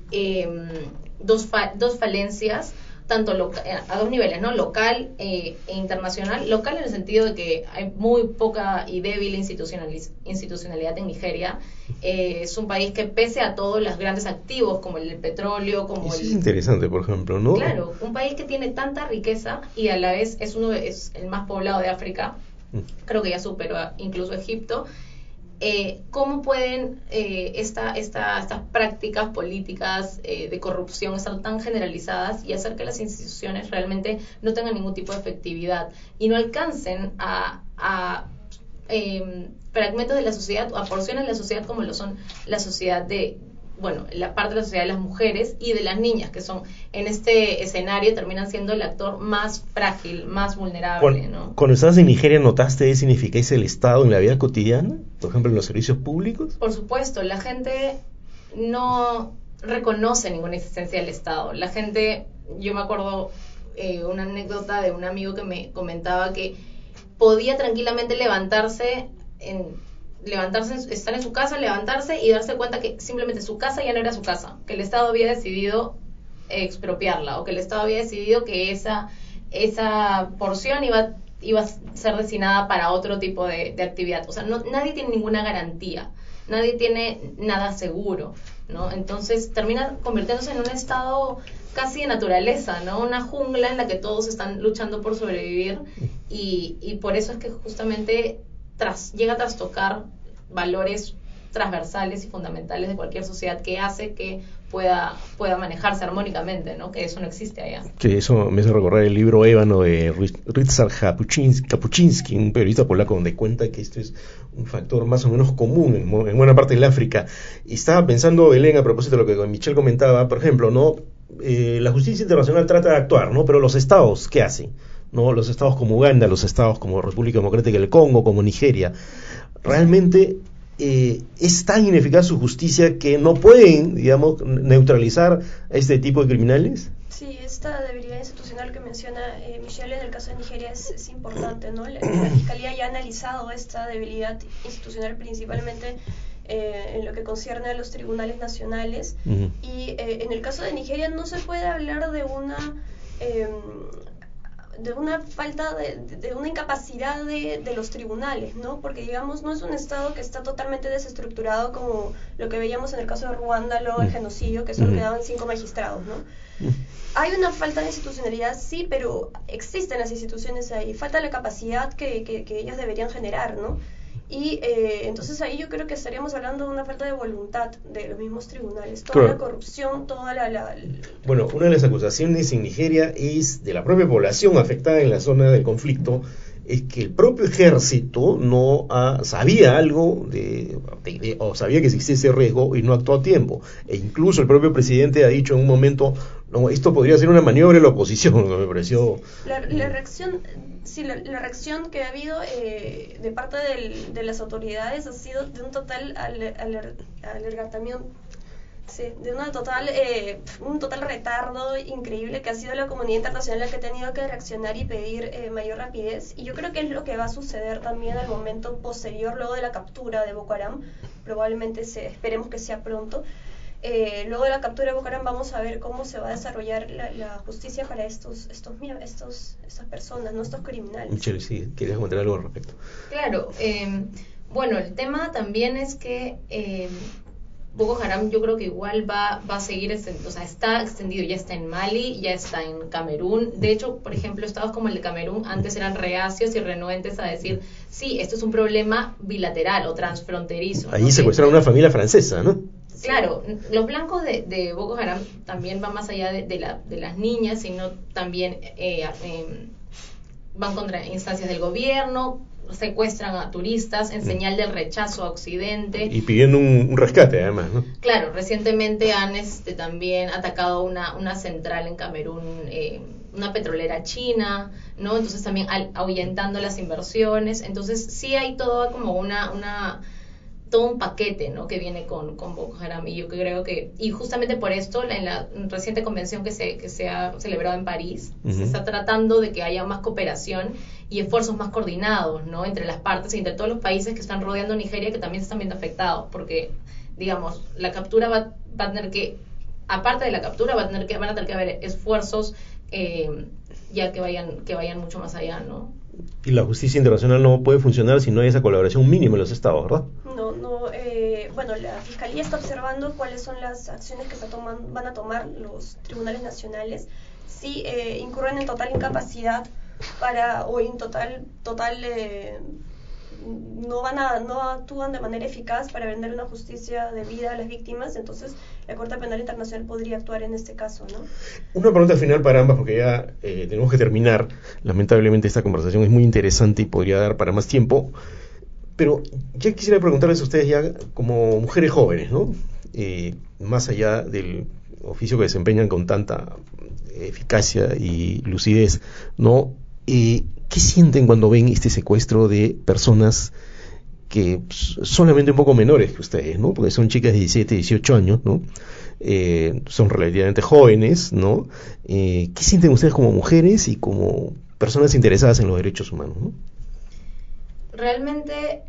falencias, tanto a dos niveles, ¿no? Local e internacional. Local en el sentido de que hay muy poca y débil institucionalidad en Nigeria. Es un país que, pese a todos los grandes activos como el petróleo, como Eso es interesante, por ejemplo, ¿no? Claro, un país que tiene tanta riqueza y a la vez es el más poblado de África, creo que ya superó incluso Egipto. ¿Cómo pueden estas prácticas políticas de corrupción estar tan generalizadas y hacer que las instituciones realmente no tengan ningún tipo de efectividad y no alcancen a fragmentos de la sociedad o a porciones de la sociedad como lo son la sociedad la parte de la sociedad de las mujeres y de las niñas, que son en este escenario terminan siendo el actor más frágil, más vulnerable, ¿no? Cuando estabas en Nigeria, ¿notaste qué significa el Estado en la vida cotidiana? Por ejemplo, en los servicios públicos. Por supuesto, la gente no reconoce ninguna existencia del Estado. La gente, yo me acuerdo una anécdota de un amigo que me comentaba que podía tranquilamente estar en su casa, levantarse y darse cuenta que simplemente su casa ya no era su casa, que el Estado había decidido expropiarla, o que el Estado había decidido que esa porción iba a ser destinada para otro tipo de actividad. O sea, nadie tiene ninguna garantía, nadie tiene nada seguro, ¿no? Entonces termina convirtiéndose en un estado casi de naturaleza, ¿no? Una jungla en la que todos están luchando por sobrevivir y por eso es que justamente llega a trastocar valores transversales y fundamentales de cualquier sociedad, que hace que pueda manejarse armónicamente, ¿no? Que eso no existe allá. Sí, eso me hace recordar el libro Ébano de Ryszard Kapuczynski, un periodista polaco, donde cuenta que esto es un factor más o menos común en buena parte del África. Y estaba pensando, Belén, a propósito de lo que Michelle comentaba, por ejemplo, ¿no? La justicia internacional trata de actuar, ¿no? Pero los estados, ¿qué hacen? ¿No? Los estados como Uganda, los estados como República Democrática del Congo, como Nigeria, realmente es tan ineficaz su justicia que no pueden, digamos, neutralizar a este tipo de criminales. Sí, esta debilidad institucional que menciona Michelle en el caso de Nigeria es importante, ¿no? La Fiscalía ya ha analizado esta debilidad institucional principalmente en lo que concierne a los tribunales nacionales y en el caso de Nigeria no se puede hablar de una falta de una incapacidad de los tribunales, ¿no? Porque digamos no es un estado que está totalmente desestructurado como lo que veíamos en el caso de Ruanda, luego el genocidio, que solo quedaban 5 magistrados, ¿no? Hay una falta de institucionalidad, sí, pero existen las instituciones ahí, falta la capacidad que ellas deberían generar, ¿no? Y entonces ahí yo creo que estaríamos hablando de una falta de voluntad de los mismos tribunales, toda la corrupción, toda Bueno, una de las acusaciones en Nigeria es de la propia población afectada en la zona del conflicto, es que el propio ejército no sabía algo o sabía que existía ese riesgo y no actuó a tiempo, e incluso el propio presidente ha dicho en un momento, no, esto podría ser una maniobra de la oposición. Me pareció la reacción que ha habido de parte de las autoridades ha sido de un total alergatamiento. Sí, de un total retardo increíble que ha sido la comunidad internacional la que ha tenido que reaccionar y pedir mayor rapidez, y yo creo que es lo que va a suceder también al momento posterior, luego de la captura de Boko Haram, probablemente esperemos que sea pronto. Luego de la captura de Boko Haram vamos a ver cómo se va a desarrollar la justicia para estas personas, no estos criminales. Michelle, sí, querías comentar algo al respecto. Claro, bueno, el tema también es que Boko Haram yo creo que igual va a seguir, o sea, está extendido, ya está en Mali, ya está en Camerún. De hecho, por ejemplo, estados como el de Camerún antes eran reacios y renuentes a decir, sí, esto es un problema bilateral o transfronterizo. Allí secuestraron una familia francesa, ¿no? Claro, los blancos de Boko Haram también van más allá de las niñas, sino también van contra instancias del gobierno, secuestran a turistas en señal del rechazo a Occidente. Y pidiendo un rescate, además, ¿no? Claro, recientemente han también atacado una central en Camerún, una petrolera china, ¿no? Entonces también ahuyentando las inversiones. Entonces sí hay todo como todo un paquete, ¿no?, que viene con Boko Haram, y yo creo que, y justamente por esto, en la reciente convención que se ha celebrado en París, se está tratando de que haya más cooperación y esfuerzos más coordinados, ¿no?, entre las partes y entre todos los países que están rodeando Nigeria, que también se están viendo afectados, porque, digamos, la captura va a tener que, aparte de la captura, van a tener que haber esfuerzos ya que vayan mucho más allá, ¿no? Y la justicia internacional no puede funcionar si no hay esa colaboración mínima en los estados, ¿verdad? Bueno, la Fiscalía está observando cuáles son las acciones que van a tomar los tribunales nacionales. Si incurren en total incapacidad o en total no actúan de manera eficaz para brindar una justicia debida a las víctimas, entonces la Corte Penal Internacional podría actuar en este caso, ¿no? Una pregunta final para ambas, porque ya tenemos que terminar. Lamentablemente esta conversación es muy interesante y podría dar para más tiempo, pero ya quisiera preguntarles a ustedes ya como mujeres jóvenes, ¿no? Más allá del oficio que desempeñan con tanta eficacia y lucidez, ¿no? ¿Qué sienten cuando ven este secuestro de personas que solamente un poco menores que ustedes, ¿no? Porque son chicas de 17, 18 años, ¿no? Son relativamente jóvenes, ¿no? ¿Qué sienten ustedes como mujeres y como personas interesadas en los derechos humanos, ¿no? Realmente,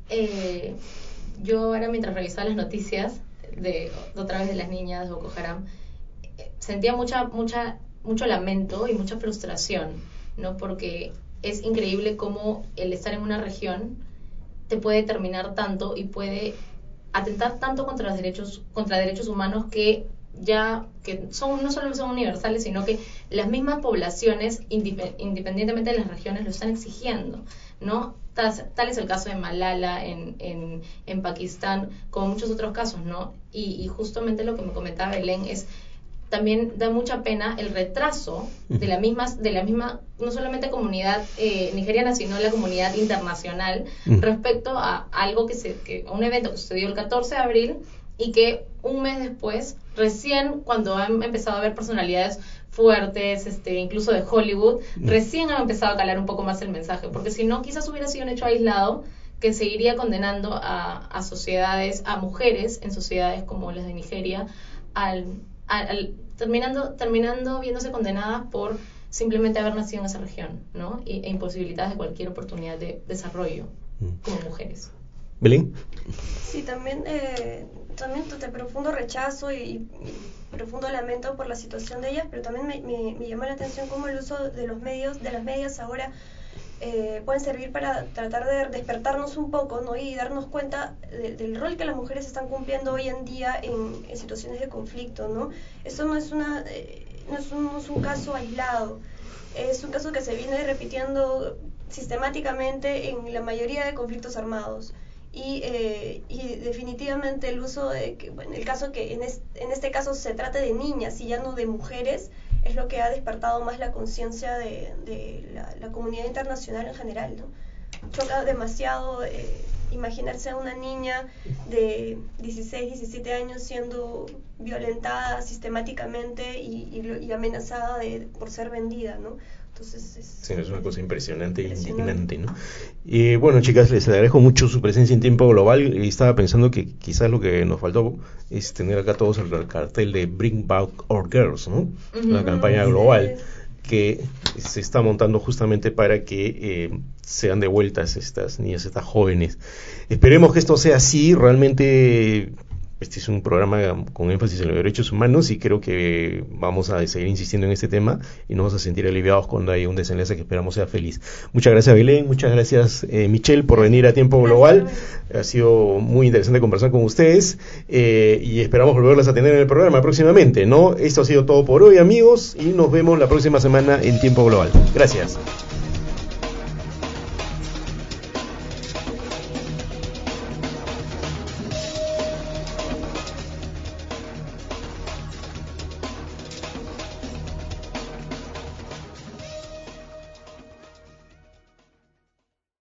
yo ahora mientras revisaba las noticias otra vez de las niñas de Boko Haram, sentía mucho lamento y mucha frustración, ¿no? Porque es increíble cómo el estar en una región te puede determinar tanto y puede atentar tanto contra derechos humanos que no solo son universales, sino que las mismas poblaciones, independientemente de las regiones, lo están exigiendo, ¿no? Tal es el caso de Malala en Pakistán, como muchos otros casos, ¿no? Y justamente lo que me comentaba Belén es, también da mucha pena el retraso de la misma no solamente comunidad nigeriana, sino la comunidad internacional respecto a algo a un evento que sucedió el 14 de abril y que un mes después, recién cuando han empezado a haber personalidades fuertes, incluso de Hollywood, recién han empezado a calar un poco más el mensaje, porque si no, quizás hubiera sido un hecho aislado que seguiría condenando a sociedades, a mujeres en sociedades como las de Nigeria, terminando viéndose condenadas por simplemente haber nacido en esa región, ¿no? E imposibilitadas de cualquier oportunidad de desarrollo como mujeres. ¿Belén? Sí, también de profundo rechazo y profundo lamento por la situación de ellas, pero también me llama la atención cómo el uso de las medias ahora pueden servir para tratar de despertarnos un poco, ¿no? Y darnos cuenta del rol que las mujeres están cumpliendo hoy en día en situaciones de conflicto, ¿no? Eso no es un caso aislado, es un caso que se viene repitiendo sistemáticamente en la mayoría de conflictos armados. Y definitivamente el uso en este caso se trata de niñas y ya no de mujeres, es lo que ha despertado más la conciencia de la comunidad internacional en general, ¿no? Choca demasiado imaginarse a una niña de 16, 17 años siendo violentada sistemáticamente y amenazada por ser vendida, ¿no? Entonces sí, es una cosa impresionante e indignante, ¿no? Bueno, chicas, les agradezco mucho su presencia en Tiempo Global. Y estaba pensando que quizás lo que nos faltó es tener acá todos el cartel de Bring Back Our Girls, ¿no? La campaña global que se está montando justamente para que sean devueltas estas niñas, estas jóvenes. Esperemos que esto sea así. Realmente este es un programa con énfasis en los derechos humanos y creo que vamos a seguir insistiendo en este tema y nos vamos a sentir aliviados cuando haya un desenlace que esperamos sea feliz. Muchas gracias, Belén, muchas gracias, Michelle, por venir a Tiempo Global. Ha sido muy interesante conversar con ustedes y esperamos volverlas a tener en el programa próximamente, ¿no? Esto ha sido todo por hoy, amigos, y nos vemos la próxima semana en Tiempo Global. Gracias.